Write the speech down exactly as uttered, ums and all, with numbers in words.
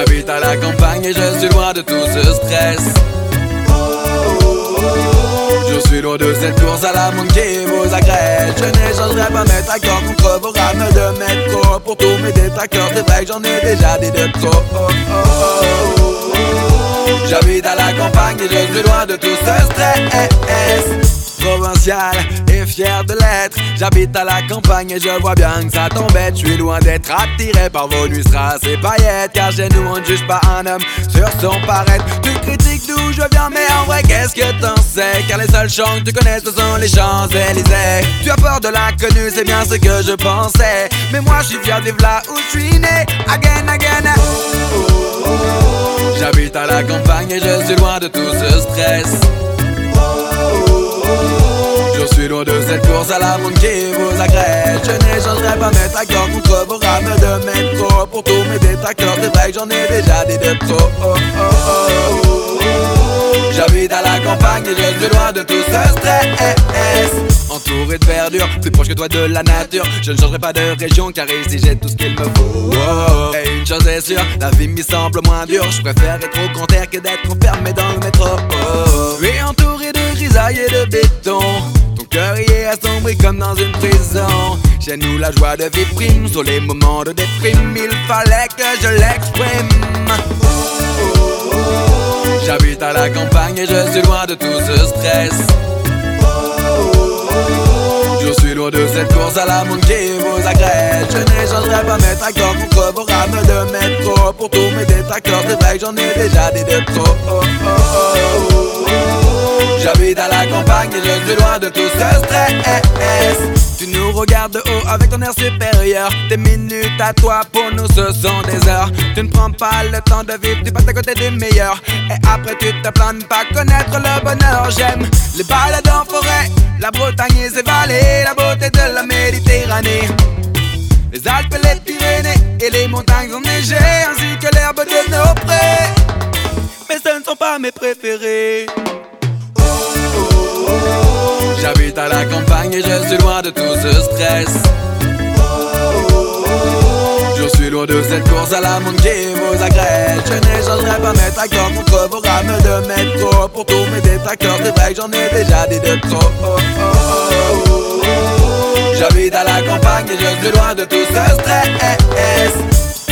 J'habite à la campagne et je suis loin de tout ce stress. Je suis loin de cette course à la montre qui vous agresse. Je n'échangerai pas mes accords contre vos rames de métro. Pour tous mes détracteurs, c'est vrai que j'en ai déjà dit de trop. oh, oh, oh, oh. J'habite à la campagne et je suis loin de tout ce stress. Provincial et fier de l'être, j'habite à la campagne et je vois bien que ça t'embête. Je suis loin d'être attiré par vos lustras et paillettes, car chez nous on ne juge pas un homme sur son paraître. Tu critiques d'où je viens, mais en vrai qu'est-ce que t'en sais? Car les seuls chants que tu connais ce sont les Champs-Élysées. Tu as peur de l'inconnu, c'est bien ce que je pensais, mais moi je suis fier de vivre là où je suis né. Again, again. oh, oh, oh. J'habite à la campagne et je suis loin de tout ce stress. Je suis loin de cette course à la montre qui vous agresse. Je n'échangerai pas mes tracteurs contre vos rames de métro. Pour tous mes détracteurs, c'est vrai que j'en ai déjà dit de trop. oh, oh, oh, oh. J'habite à la campagne et je suis loin de tout ce stress. Entouré de verdure, plus proche que toi de la nature. Je ne changerai pas de région car ici j'ai tout ce qu'il me faut. oh. Et une chose est sûre, la vie m'y semble moins dure. Je préfère être au grand air que d'être enfermé dans le métro. oh. Je suis entouré de grisailles et de béton. Ton cœur y est assombri comme dans une prison. Chez nous la joie de vie prime. Sur les moments de déprime, il fallait que je l'exprime. oh, oh, oh. J'habite à la campagne et je suis loin de tout ce stress. Je suis loin de cette course à la montre qui vous agresse. Je n'échangerai pas mes tracteurs contre vos rames de métro. Pour tous mes détracteurs, c'est vrai que j'en ai déjà dit de trop. oh, oh, oh, oh. J'habite à la campagne et je suis loin de tout ce stress. Tu nous regardes de haut avec ton air supérieur. Tes minutes à toi, pour nous ce sont des heures. Tu ne prends pas le temps de vivre, tu passes à côté du meilleur. Et après tu te plains de pas connaître le bonheur. J'aime les balades en forêt, la Bretagne et ses vallées, la beauté de la Méditerranée, les Alpes et les Pyrénées et les montagnes enneigées, ainsi que l'herbe de nos prés. Mais ce ne sont pas mes préférés. J'habite à la campagne et je suis loin de tout ce stress. Je suis loin de cette course à la montre qui vous agresse. Je n'échangerai pas mes tracteurs contre vos rames de métro. Pour tous mes détracteurs, c'est vrai que j'en ai déjà dit de trop. oh, oh, oh. J'habite à la campagne et je suis loin de tout ce stress.